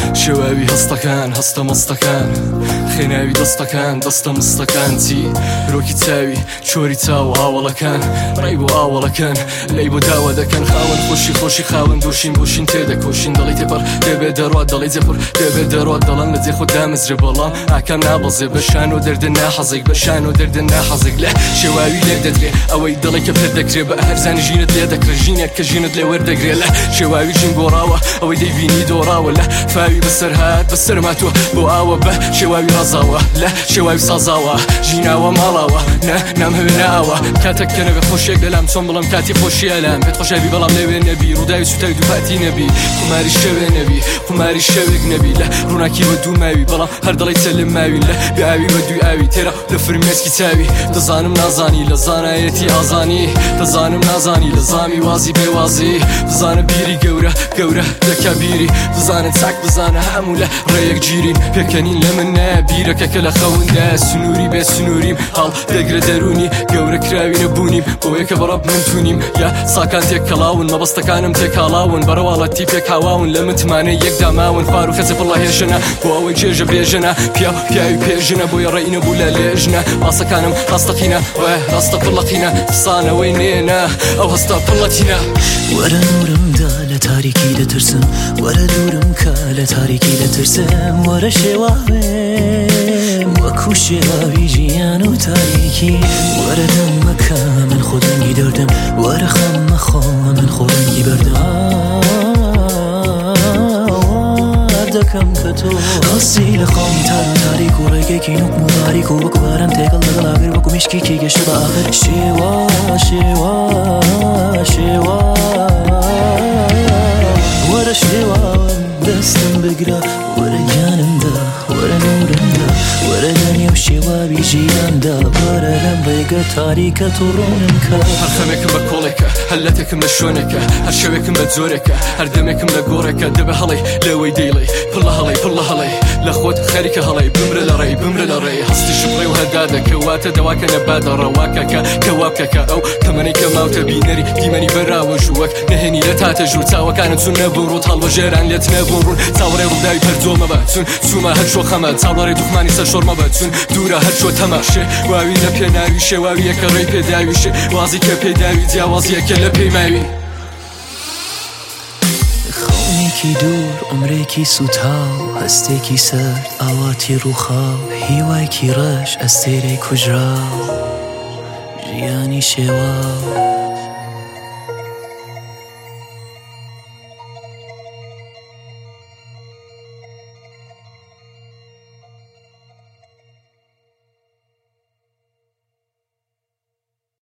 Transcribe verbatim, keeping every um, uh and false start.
شێواوی هەستەکان هەستە مەستەکان خێناوی دەستەکان دەستە مستەکانتی ڕۆکی چاوی چۆری چاو ئاوەڵەکان ڕێی بۆ ئاوەڵەکان لەی بۆ داوا دەکەن خاوەن خۆشی خۆشی خاوەن دۆشین بۆشین تێدەکۆشین دەڵی تێپەر دەبێ دەڕات دەڵی جەپڕ دەبێ دەڕات دەڵان لە جێ خۆ دامەزرێ بەڵام ئاکام نابەزێ بەشان و دەردن ناحەزێک بەشان و دەردن ناحەزێک لە شێواوی لێ دەدرێ ئەوەی دڵی کە پێ دەکرێ بە هەرزانی ژینت لێ دەکرێ ژینێک کە ژینت لێ وەردەگرێ لە شێواوی ژین گۆڕاوە ئەوەی دەیبینی دۆڕاوە لە فاوی بەسەر هات بەسەر ماتووە بۆ ئاوە بە شێواوی ڕازاوە لە شێواوی سازاوە ژیناوە ماڵاوە نە نام هەوێناوە کاتێک کە نەبێ خۆشێک لەلام چۆن بڵم کاتی خۆشیە لام پێت خۆشەوی بەڵام لەوێ نەبی ڕووداوی سوتەوی دووپاتی نەبی قماری شەوێ نەبی قماری شەوێک نەبی لە ڕووناکی بە دوو ماوی بەڵام هەر دڵی چەلم ماوی لە بیاوی بە دوی ئاوی تێرە لە فرمێسکی چاوی دەزانم نازانی لە زانایەتی ئازانی دەزانم نازانی لە زامی وازی بێوازی دەزانم بیری گەورە گەورە دەکا بیری دەزانن چاک بزانە هەموو لە ڕێیەک گیرین پێکەنین لە من نە بیرەکەکە لە خەوندا سنووری بێ سنووریم هەڵ دەگرە دەرونی گەورە کراوی نەبوونیم بۆ یەکە بەڕەب من تونیم یا ساکان تێک کەڵاون مەبەستەکانم تێکاڵاون بەرەواڵەتی پێک هاواون لە متمانە یەکدا ماون فار و خەزە پڵە هێژنە بۆ ئەوەی جێژە بێژنە پیا پیاوی پێژنە بۆی ڕێینە بوو لە لێژنە پاسەکانم ڕاستەقینە وە ڕاستە پڵەقینە فسانەوەی نێنە ئەو هەستە پڵەتینە وەرە نورمدا لە تاریکی دەترسم وەرە دوورم کە لە تاریکی دەترسم وەرە شێواوێم وەکو شێواوی ژیان و تاریکی وەرە دەمەکە من خۆدەنگی دەردم وەرە خەممە خۆ من خۆڕەنگی بەردم دەکەم کە تۆ هەستی لە خاڵی تار و تاریک و ڕێگەیەکی نوک و باریک و وەکو باران تێگەڵ لەگەڵاگر وەکو میشکێکی گەشتە بە ئاخر شێوا شێوا شێوا وەرە شێواوم دەستم بگرە وەرە گیانمدا وەرە نورمدا وەرە دەنیا و شێواوی ژیاندا وەرە لەم ڕێگە تاریکە تۆ ڕۆنم کە هەر خەمێکم بە کۆڵێکە هەر لەتێکم بە شوێنێکە هەر شەوێکم بە جۆرێکە هەر دەمێکم لە گۆڕێکە دەبە هەڵەی لەوەی دەیڵێ پڵە هەڵەی پڵە هەڵەی لە خۆت خەریکە هەڵەی بمرە لە ڕێی بمرە لە ڕێی هەستی شبڕێ و هەردادەکە واتە دەواکە نەبادە ڕەواکەکە کەواکەکە ئەو تەمەنەی کە ماوتە بینەری دیمەنی بەراوە ژووەک نەهێنی لە تاتە ژوور چاوەکانت چون نەبوون ڕوت هەڵبەژێران لێت نەبوون ڕوون چاوەڕێ ڕووداوی پەرجۆمە بە چون چوومە هەر شۆ خەمە چاوەڕێ دوخمانی سەر شۆرمە بە چون دوورە هەر شۆ تەماشێ واوی لە پێناوی شێواویەکە ڕێی پێداویشێ وازی کە پێداوی جیاوازیەکە لە پێی ماوی خەونێکی دوور عمرێکی سوتاو هەستێکی سەرد ئاواتی ڕووخاو هیوایکی ڕەش ئەستێرەی کوژراو ژیانی شێواو